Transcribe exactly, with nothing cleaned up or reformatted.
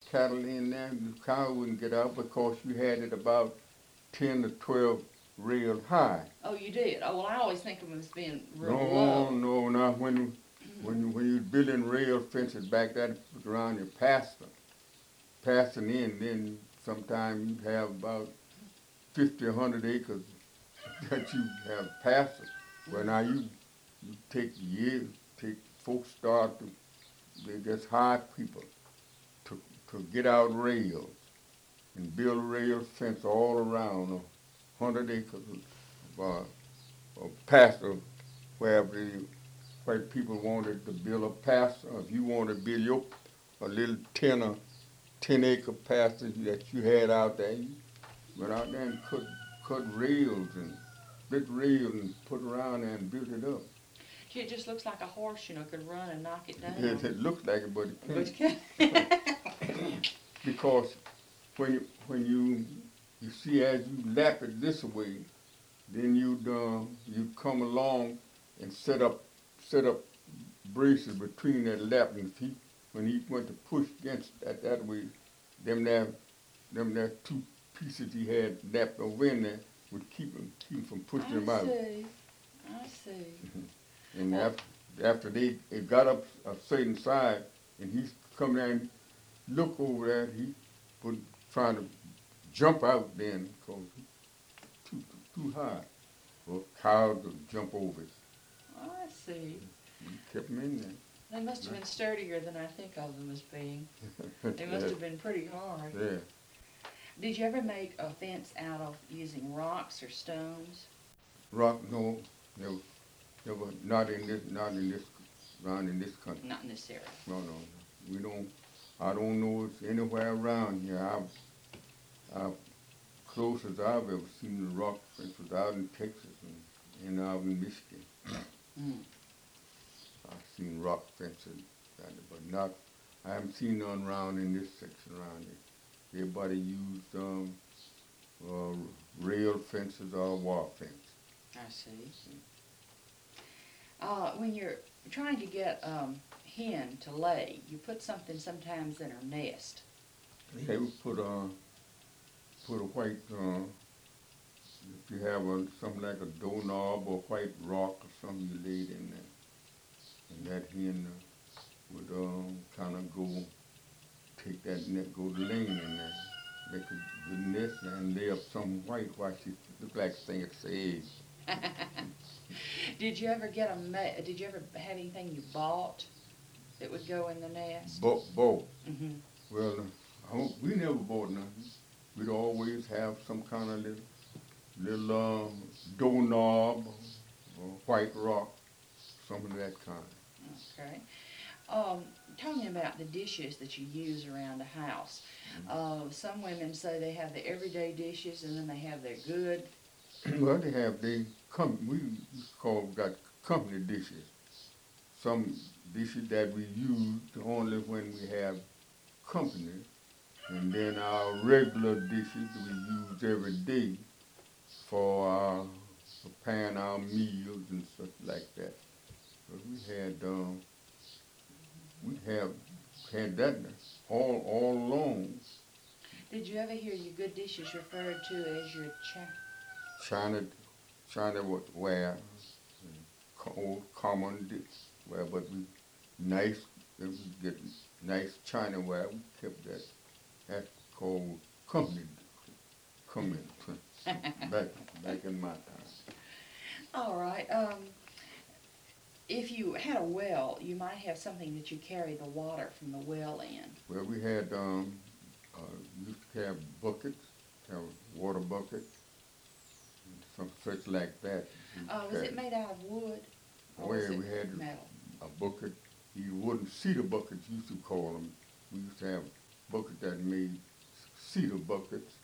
cattle in there, the cow wouldn't get out because you had it about ten to twelve rails high. Oh, you did? Oh, well, I always think of them as being real No, low. no, not when you, when you, when you building rail fences back that was around your pasture, passing in, then sometime you'd have about fifty, a hundred acres that you have pasture. Well, now you, you take years, take folks start to, they just hire people to, to get out rails and build rail fence all around a hundred acres of, uh, of pasture where the white people wanted to build a pasture. If you wanted to build your a little ten or ten acre pasture that you had out there, you went out there and cut cut rails and big rails and put around there and built it up. Gee, it just looks like a horse, you know, could run and knock it down. It, it looks like it, but it But can't. you can't. Because when you when you you see as you lap it this way, then you'd uh, you come along and set up set up braces between that lap, and if he when he went to push against that that way, them there them there two pieces he had lapped over in there would keep him keep him from pushing him I out. see. I see. And Well- after after they it got up a certain side, and he's come down and look over there, he was trying to jump out then because too too too high for a cow to jump over it. I see. We kept him in there. They must have been sturdier than I think of them as being. They must have been pretty hard. Yeah. Did you ever make a fence out of using rocks or stones? Rock, no, never, never, not in this, not in this, around in this country. Not in this area. No, no, we don't, I don't know it's anywhere around here. I've, I've, closest I've ever seen the rock fence was out in Texas and, and out in Michigan. Mm. I've seen rock fences, but not, I haven't seen none around in this section around here. Everybody used, um, uh, rail fences or wall fence. I see. Uh, when you're trying to get um, hen to lay, you put something sometimes in her nest. They would put a, put a white, uh, if you have a, something like a doorknob or white rock or something you laid in there. And that hen uh, would, um, kinda go, take that net, go to laying in there, make a good nest and lay up some white, white, she look like a thing of eggs. Did you ever get a ma- Did you ever have anything you bought that would go in the nest? Bo- both. Mm-hmm. Well, I don't, we never bought nothing. We'd always have some kind of little, little um, doorknob or white rock, something of that kind. Okay. Um, tell me about the dishes that you use around the house. Uh, some women say they have the everyday dishes and then they have their good. Well, they have, they come, we used to call, got company dishes. Some dishes that we use only when we have company. And then our regular dishes we use every day for our, for preparing our meals and stuff like that. But we had, um, we have had that all, all along. Did you ever hear your good dishes referred to as your cha- China, China was where, co- old common dish, where, but we, nice, if we get nice China ware, we kept that, that's called company, company, back, back in my time. All right. Um, if you had a well, you might have something that you carry the water from the well in. Well, we had, um, uh, used to have buckets, have a water bucket, and some such like that. We Uh, was it carried. made out of wood? Oh, Or was yeah, it we had metal? a bucket, you wouldn't cedar buckets, used to call them. We used to have buckets that made cedar buckets,